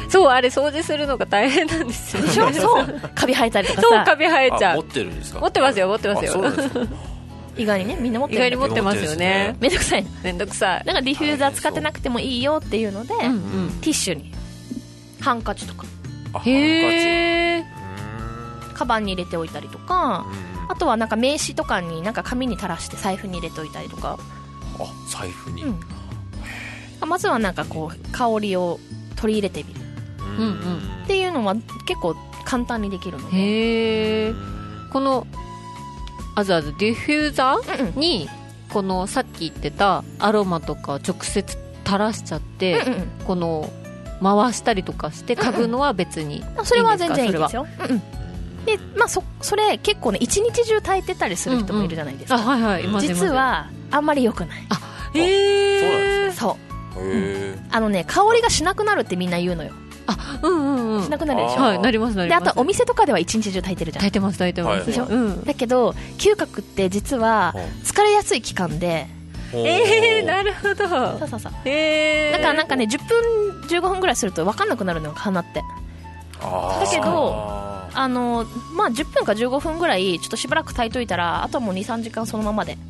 そう、あれ掃除するのが大変なんですよ。 でしょそうカビ生えたりとかさ。 そう、カビ生えちゃう。 持ってるんですか？ 持ってますよ、持ってますよ。 そうなんですか？ 意外にね、みんな持ってる。 意外に持ってますよね。 めんどくさい、 めんどくさい。 だからディフューザー使ってなくてもいいよっていうので、ティッシュにハンカチとか、 へー、 カバンに入れておいたりとか、あとはなんか名刺とかになんか紙に垂らして財布に入れておいたりとか。 財布に、 まずはなんかこう香りを取り入れてみる、っていうのは結構簡単にできるので。 へー、このディフューザーにこのさっき言ってたアロマとか直接垂らしちゃって、この回したりとかして嗅ぐのは別にいいんですか？ それは全然いいですよ。でそれ結構ね一日中炊いてたりする人もいるじゃないですか。実はあんまり良くない。そうね、香りがしなくなるってみんな言うのよ。しなくなるでしょ。 はい、なりますなります。 であとお店とかでは一日中炊いてるじゃん。 炊いてます炊いてますでしょ、だけど嗅覚って実は疲れやすい期間で、 なるほど。 そうだからなんかね10分15分ぐらいすると分かんなくなるのよ、鼻って。だけど10分か15分ぐらいちょっとしばらく炊いといたら、あとはもう 2,3 時間そのままで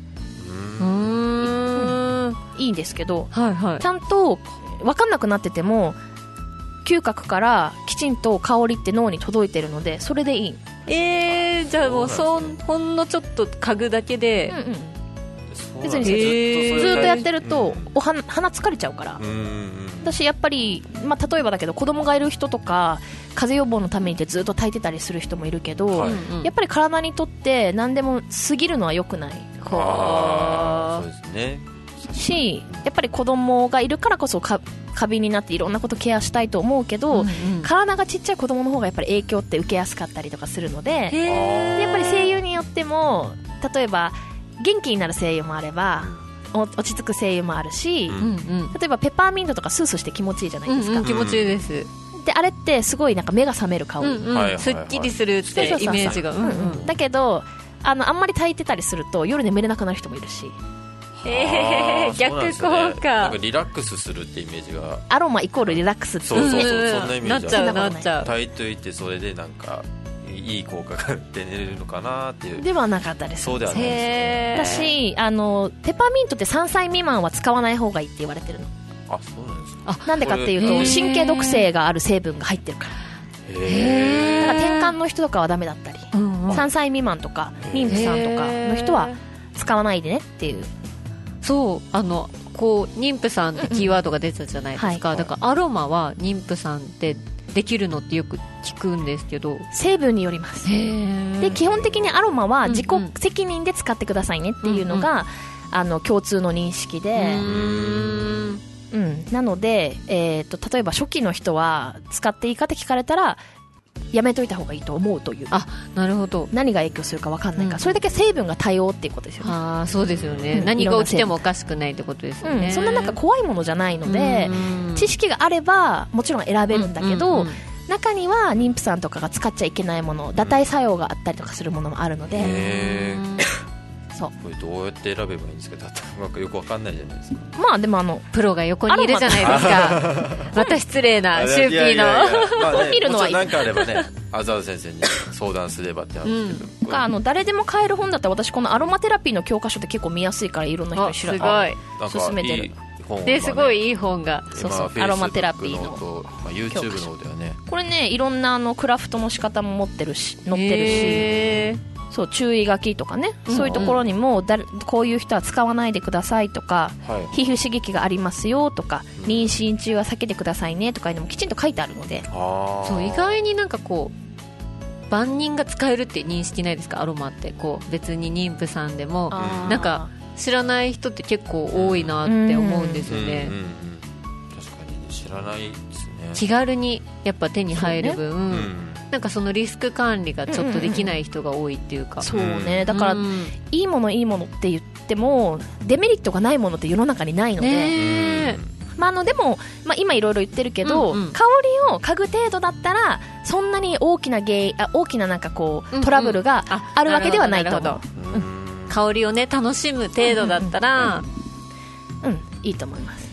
いいんですけど、ちゃんと分かんなくなってても嗅覚からきちんと香りって脳に届いてるので、それでいい。 じゃあもうほんのちょっと嗅ぐだけで、 別にずっとやってると鼻疲れちゃうから。私やっぱり、例えばだけど子供がいる人とか風邪予防のためにってずっと炊いてたりする人もいるけど、やっぱり体にとって何でも過ぎるのは良くない。 そうですね。 し、やっぱり子供がいるからこそ過敏になっていろんなことケアしたいと思うけど、体がちっちゃい子供の方がやっぱり影響って受けやすかったりとかするので、でやっぱり声優によっても、例えば元気になる声優もあれば落ち着く声優もあるし、例えばペッパーミントとかスースーして気持ちいいじゃないですか。 気持ちいいです。 であれってすごいなんか目が覚める香り、 すっきりするってイメージが。 だけどあんまり炊いてたりすると夜眠れなくなる人もいるし。 逆効果。 なんかリラックスするってイメージが、 アロマイコールリラックスって、 そんなイメージなっちゃう。 炊いといてそれでなんかいい効果が出るのかなっていう。 ではなかったです。 そうではないです私ね。 ペッパーミントって3歳未満は使わない方がいいって言われてるの。 そうなんですか。 なんでかっていうと神経毒性がある成分が入ってるから。だから転換の人とかはダメだったり、3歳未満とか妊婦さんとかの人は使わないでねっていう。 そうこう妊婦さんってキーワードが出てたじゃないですか。だからアロマは妊婦さんってできるのってよく聞くんですけど、 成分によります。で基本的にアロマは自己責任で使ってくださいねっていうのが、共通の認識で、なので、例えば初期の人は使っていいかって聞かれたらやめといた方がいいと思うという。 なるほど。 何が影響するか分かんないから、それだけ成分が多様っていうことですよね。 そうですよね、何が起きてもおかしくないってことですよね。 そんななんか怖いものじゃないので、知識があればもちろん選べるんだけど、中には妊婦さんとかが使っちゃいけないもの、堕胎作用があったりとかするものもあるので、 これどうやって選べばいいんですか？だってよくわかんないじゃないですか。 でもプロが横にいるじゃないですか。また失礼なシューピーの見るのはいい。 なんかあればね、あざう先生に相談すればって話ですけど、 誰でも買える本だったら私このアロマテラピーの教科書って結構見やすいからいろんな人に勧めてる。 ですごいいい本が、 アロマテラピーの YouTube の方ではね、 これねいろんなクラフトの仕方も載ってるし、そう注意書きとかね、そういうところにもこういう人は使わないでくださいとか、皮膚刺激がありますよとか、妊娠中は避けてくださいねとかいうのもきちんと書いてあるので、 そう意外になんかこう万人が使えるって認識ないですか？アロマってこう別に妊婦さんでもなんか知らない人って結構多いなって思うんですよね。 確かに知らないですね。 気軽にやっぱ手に入る分、なんかそのリスク管理がちょっとできない人が多いっていうか、 そうね、だから、いいものいいものって言ってもデメリットがないものって世の中にないので、でも、今いろいろ言ってるけど、香りを嗅ぐ程度だったらそんなに大きななんかこうトラブルがあるわけではないと思う。 香りをね楽しむ程度だったらいいと思います。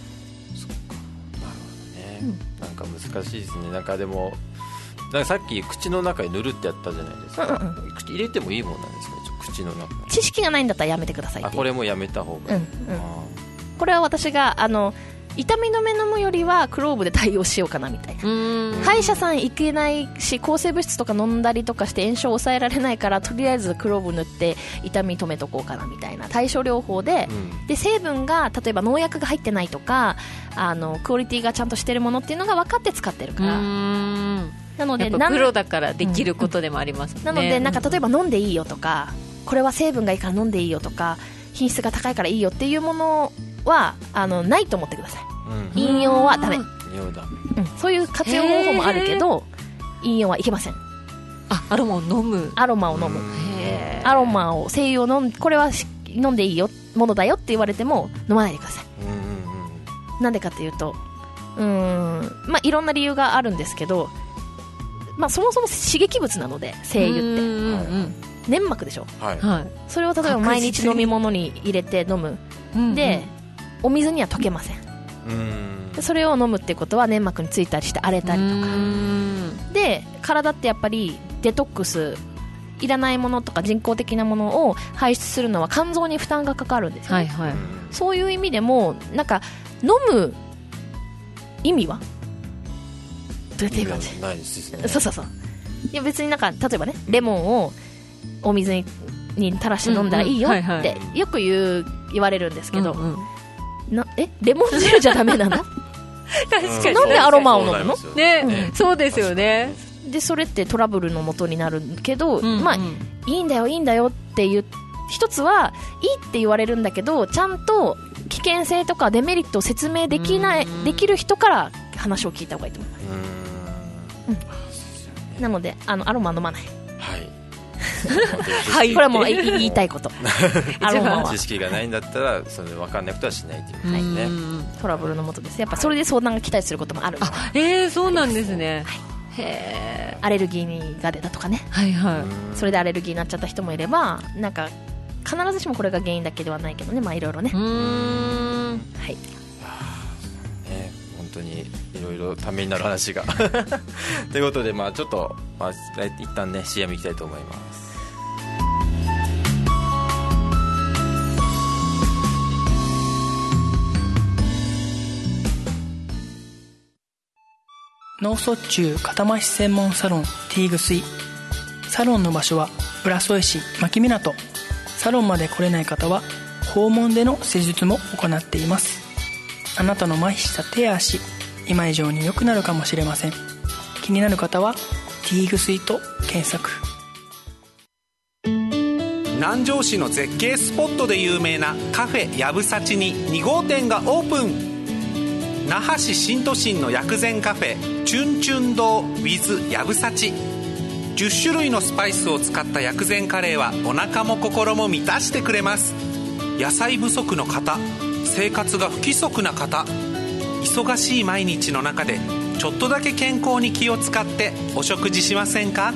なんか難しいですね。なんかでもなんかさっき口の中に塗るってやったじゃないですか、入れてもいいもんなんですね。口の中に知識がないんだったらやめてくださいって。 これもやめた方がいい、 これは私が痛み止め飲むよりはクローブで対応しようかなみたいな。歯医者さん行けないし抗生物質とか飲んだりとかして炎症を抑えられないから、とりあえずクローブ塗って痛み止めとこうかなみたいな対症療法で、で成分が例えば農薬が入ってないとかクオリティがちゃんとしてるものっていうのが分かって使ってるから。なのでプロだからできることでもありますね。 なのでなんか例えば飲んでいいよとか、これは成分がいいから飲んでいいよとか、品質が高いからいいよっていうものはないと思ってください。飲用はダメ。そういう活用方法もあるけど飲用はいけません。 アロマを飲む。 アロマを精油をこれは飲んでいいよものだよって言われても飲まないでください。なんでかっていうといろんな理由があるんですけど、そもそも刺激物なので精油って粘膜でしょ、それを例えば毎日飲み物に入れて飲む、でお水には溶けません。でそれを飲むってことは粘膜についたりして荒れたりとかで、体ってやっぱりデトックス、いらないものとか人工的なものを排出するのは肝臓に負担がかかるんですよね。そういう意味でもなんか飲む意味はどうやっていう感じないですね。 そういや別になんか例えばねレモンをお水に垂らして飲んだらいいよってよく言われるんですけど、レモン汁じゃダメなの？確かに。なんでアロマを飲むの？ そうですよね。 でそれってトラブルの元になるけど、いいんだよっていう、一つはいいって言われるんだけどちゃんと危険性とかデメリットを説明できる人から話を聞いた方がいいと思います。なのでアロマ飲まない。これはもう言いたいことアロマは知識がないんだったらそれ分かんないことはしないということですね。 トラブルのもとです。やっぱそれで相談が来たりすることもある。 そうなんですね。 アレルギーが出たとかね、それでアレルギーになっちゃった人もいれば、なんか必ずしもこれが原因だけではないけどね、いろいろね。本当にいろいろためになる話がということでちょっと、一旦ね CM 行きたいと思います。 脳卒中片麻痺専門サロンティーグスイ。サロンの場所は浦添市牧港。サロンまで来れない方は訪問での施術も行っています。あなたの麻痺した手や足、今以上に良くなるかもしれません。気になる方はティーグスイと検索。 南城市の絶景スポットで有名なカフェやぶさちに2号店がオープン。那覇市新都心の薬膳カフェチュンチュン堂 with やぶさち。10種類のスパイスを使った薬膳カレーはお腹も心も満たしてくれます。野菜不足の方、生活が不規則な方、忙しい毎日の中でちょっとだけ健康に気を使ってお食事しませんか？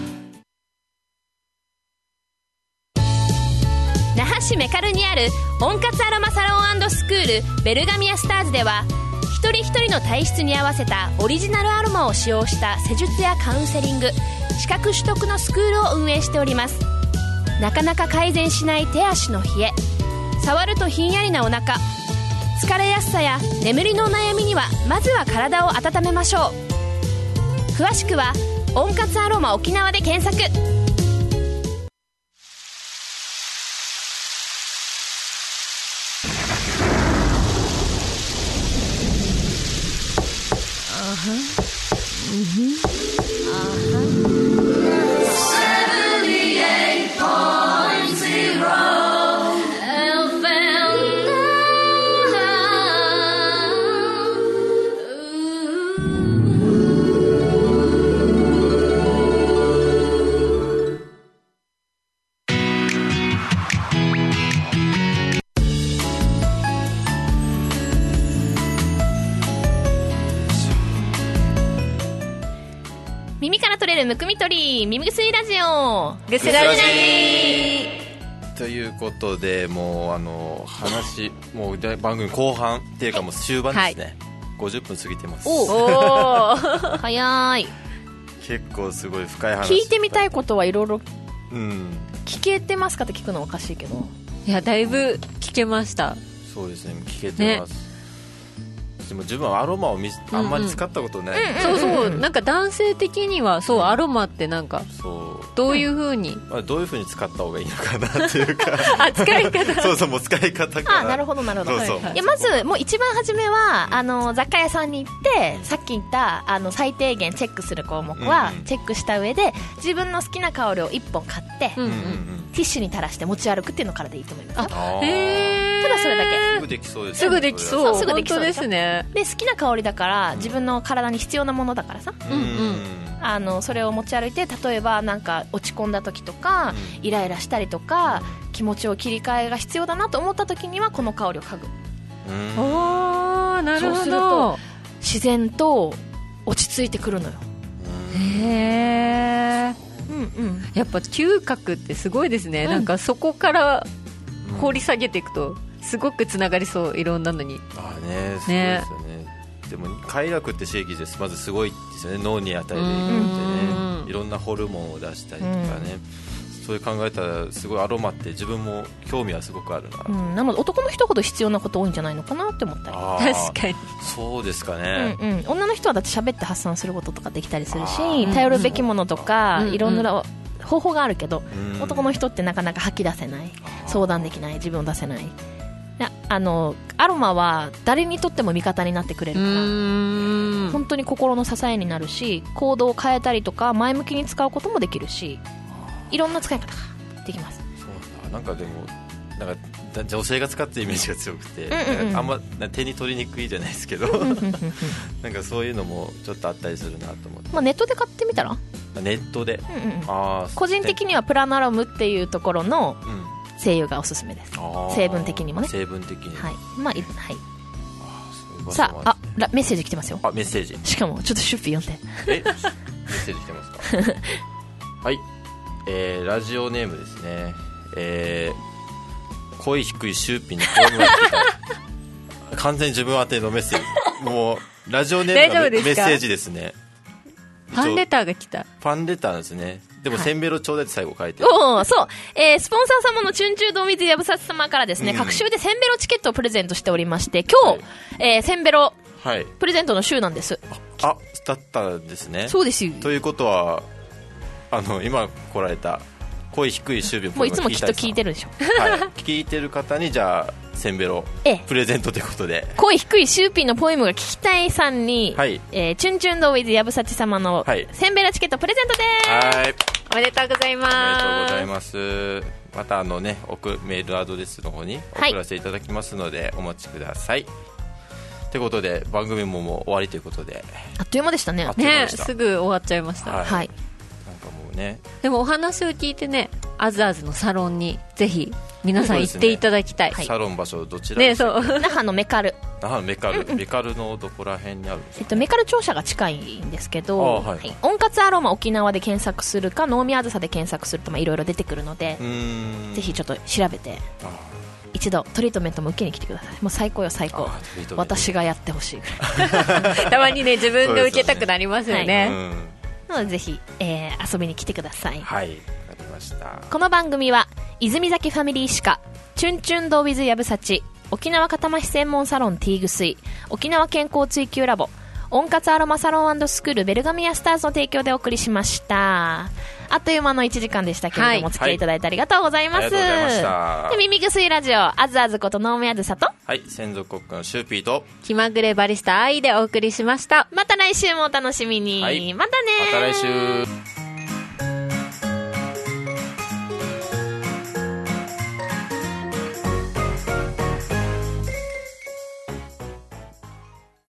那覇市メカルにある温活アロマサロン&スクールベルガミアスターズでは、一人一人の体質に合わせたオリジナルアロマを使用した施術やカウンセリング、資格取得のスクールを運営しております。なかなか改善しない手足の冷え、触るとひんやりなお腹、疲れやすさや眠りのお悩みにはまずは体を温めましょう。詳しくは温活アロマ沖縄で検索。 むくみ取り耳薬ラジオぐすらじということで、もう話もう番組後半っていうかもう終盤ですね、はい、50分過ぎてます。 お早い。 結構すごい深い話。 聞いてみたいことはいろいろ聞けてますかって聞くのはおかしいけど、 いやだいぶ聞けました。 そうですね、聞けてます、ね。でも自分はアロマをあんまり使ったことない、 そうそう、なんか男性的にはそう、アロマってなんかそうどういう風に、 どういう風に使った方がいいのかなっていうか使い方そうそう、もう使い方かなるほどなるほど。 そうそう、 いやまずもう一番初めは雑貨屋さんに行ってさっき言った最低限チェックする項目はチェックした上で、自分の好きな香りを1本買って、ティッシュに垂らして持ち歩くっていうのからでいいと思います。ただそれだけ。 すぐできそうですね。 すぐできそう。 すぐできそうですね。 で好きな香りだから自分の体に必要なものだからさ、それを持ち歩いて、例えばなんか落ち込んだ時とか、イライラしたりとか気持ちを切り替えが必要だなと思った時にはこの香りを嗅ぐ。 なるほど。 そうすると自然と落ち着いてくるのよ。 へー、やっぱ嗅覚ってすごいですね、なんかそこから掘り下げていくとすごくつながりそう、いろんなのに。 ね、そうですよね。でも快楽って刺激ですまずすごいですよね、脳に与える影響ってね。いろんなホルモンを出したりとかね、そういう考えたらすごいアロマって自分も興味はすごくあるな、 なので男の人ほど必要なこと多いんじゃないのかなって思ったり。 確かにそうですかね、 女の人はだって喋って発散することとかできたりするし、頼るべきものとか、いろんな方法があるけど、男の人ってなかなか吐き出せない、相談できない、自分を出せない。アロマは誰にとっても味方になってくれるから、本当に心の支えになるし、行動を変えたりとか前向きに使うこともできるし、いろんな使い方ができます。 そうなんかでもなんか女性が使ってるイメージが強くて、あんま手に取りにくいじゃないですけどなんかそういうのもちょっとあったりするなと思って、 ネットで買ってみたら。 ネットで、 個人的にはプラナロムっていうところの精油がおすすめです。成分的にもね。 成分的に、 さあ、メッセージ来てますよ。 メッセージ、 しかもちょっとシュッピー読んで。 メッセージ来てますかはい、ラジオネームですね、声低いシューピーにポエムが来た完全に自分宛てのメッセージもうラジオネームがメッセージですね。 ファンレターが来た。 ファンレターですね。でも、せんべろちょうだいって最後書いてそう、スポンサー様のチュンチュードウィズやぶさち様からですね、各週でせんべろチケットをプレゼントしておりまして、今日、せんべろプレゼントの週なんです。 だったんですね。 そうですよ。 ということは今来られた声低いシュービンもういつもきっと聞いてるでしょ聞いてる方にじゃあせんべろプレゼントということで、 声低いシューピーのポエムが聞きたいさんに、チュンチュンドウィズやぶさち様のせんべろチケットプレゼントです。おめでとうございます。 おめでとうございます。またメールアドレスの方に送らせていただきますので、お待ちください。ということで番組ももう終わりということで、 あっという間でしたね。 すぐ終わっちゃいました。 はい。 でもお話を聞いてね、アズアズのサロンにぜひ皆さん行っていただきたい。 サロン場所どちらですか？ 那覇のメカル。 メカルのどこら辺にあるんですか？ メカル庁舎が近いんですけど、温活アロマ沖縄で検索するか、能見あずさで検索するといろいろ出てくるので、ぜひちょっと調べて一度トリートメントも受けに来てください。もう最高よ、最高。私がやってほしいぐらいたまにね、自分が受けたくなりますよね。 なのでぜひ、遊びに来てください。 はい、わかりました。 この番組は泉崎ファミリー歯科、チュンチュンドウィズやぶさち、沖縄片麻痺専門サロンティーグスイ、沖縄健康追求ラボ、温活アロマサロン&スクールベルガミアスターズの提供でお送りしました。あっという間の1時間でしたけれども、お付き合いいただいてありがとうございます。ありがとうございました。で、耳薬ラジオ、あずあずこと能見あずさと、 専属コックのシューピーと気まぐれバリスタ愛でお送りしました。 また来週もお楽しみに。またね。 また来週。